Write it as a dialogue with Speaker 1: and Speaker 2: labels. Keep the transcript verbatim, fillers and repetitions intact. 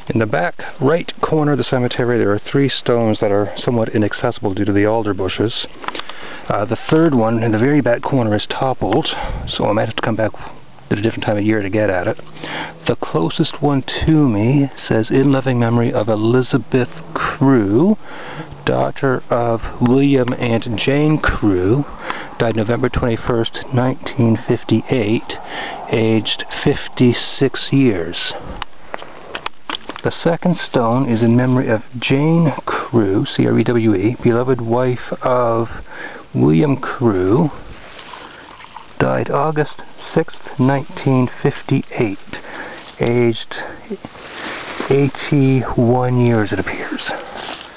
Speaker 1: In the back right corner of the cemetery there are three stones that are somewhat inaccessible due to the alder bushes. Uh, the third one in the very back corner is toppled, so I might have to come back at a different time of year to get at it. The closest one to me says, "In loving memory of Elizabeth Crew, daughter of William and Jane Crew, died November twenty-first, nineteen fifty-eight, aged fifty-six years. The second stone is in memory of Jane Crew, C R E W E, beloved wife of William Crew, died August sixth, nineteen fifty-eight, aged eighty-one years, it appears.